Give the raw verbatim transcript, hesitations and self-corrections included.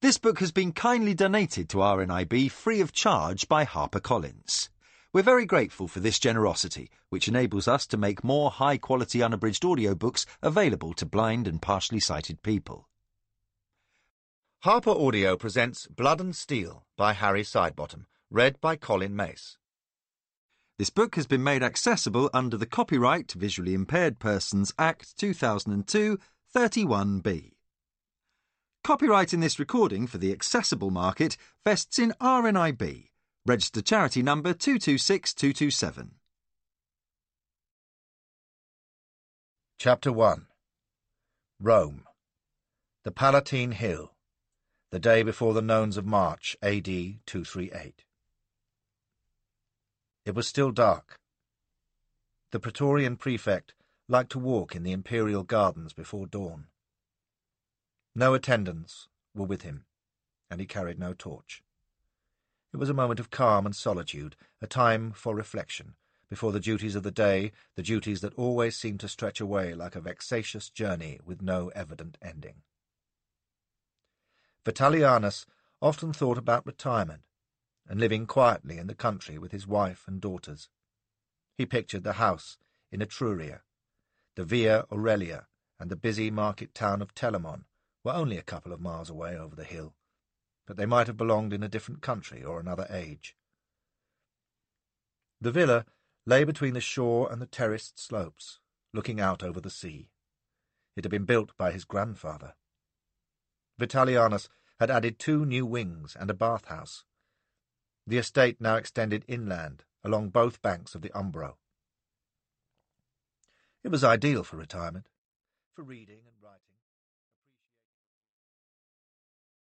This book has been kindly donated to R N I B free of charge by HarperCollins. We're very grateful for this generosity, which enables us to make more high-quality unabridged audiobooks available to blind and partially sighted people. Harper Audio presents Blood and Steel by Harry Sidebottom, read by Colin Mace. This book has been made accessible under the Copyright Visually Impaired Persons Act two thousand two, thirty-one B. Copyright in this recording for the accessible market vests in R N I B, registered charity number two two six two two seven. Chapter one. Rome. The Palatine Hill. The day before the Nones of March, A D two thirty-eight. It was still dark. The Praetorian prefect liked to walk in the imperial gardens before dawn. No attendants were with him, and he carried no torch. It was a moment of calm and solitude, a time for reflection, before the duties of the day, the duties that always seemed to stretch away like a vexatious journey with no evident ending. Vitellianus often thought about retirement, and living quietly in the country with his wife and daughters. He pictured the house in Etruria. The Via Aurelia and the busy market town of Telamon were only a couple of miles away over the hill, but they might have belonged in a different country or another age. The villa lay between the shore and the terraced slopes, looking out over the sea. It had been built by his grandfather. Vitellianus had added two new wings and a bathhouse. The estate now extended inland, along both banks of the Umbro. It was ideal for retirement, for reading and writing.